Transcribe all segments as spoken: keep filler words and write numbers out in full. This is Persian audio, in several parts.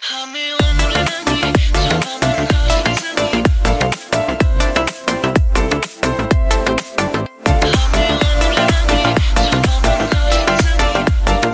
همه عمر منی تو با من حرف میزنی، همه عمر منی تو با من حرف میزنی.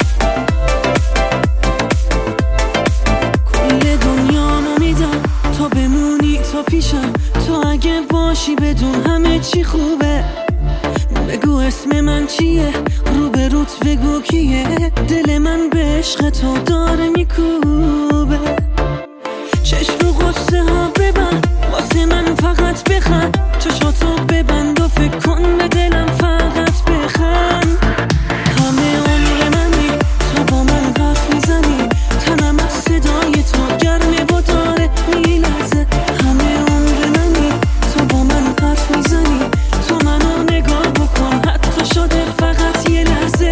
کل دنیامو میدم تو بمونی تو پیشم، تو اگه باشی بدون همه چی خوبه. بگو اسم من چیه، رو به روت بگو کیه، دل من به عشق تو داره میکوبه. چشم رو قصه ها ببند واسه من فقط بخند، چشاتو ببند و فکر کن به دلم فقط بخند. همه عمر منی تو با من حرف میزنی، تنم از صدای تو گرمه و داره میلرزه. همه عمر منی تو با من حرف میزنی، تو منو نگاه بکن حتی شده فقط یه لحظه.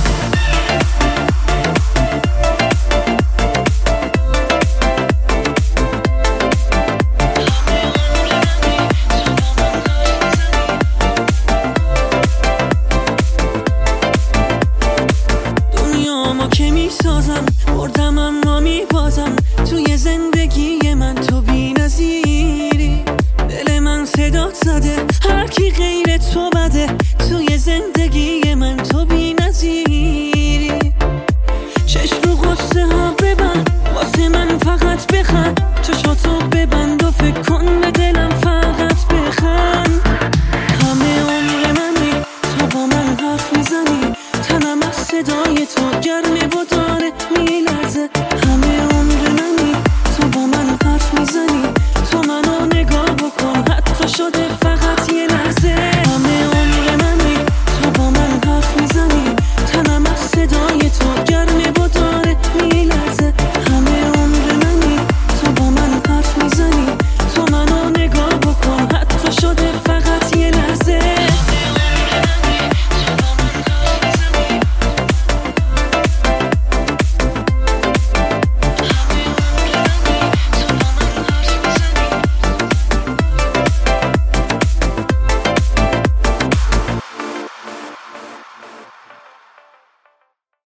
دنیامو که میسازم بردم اما میبازم، توی زندگی من تو بی نظیری. دل من صدات زده هر کی غیر تو بده، توی زندگی من تو بی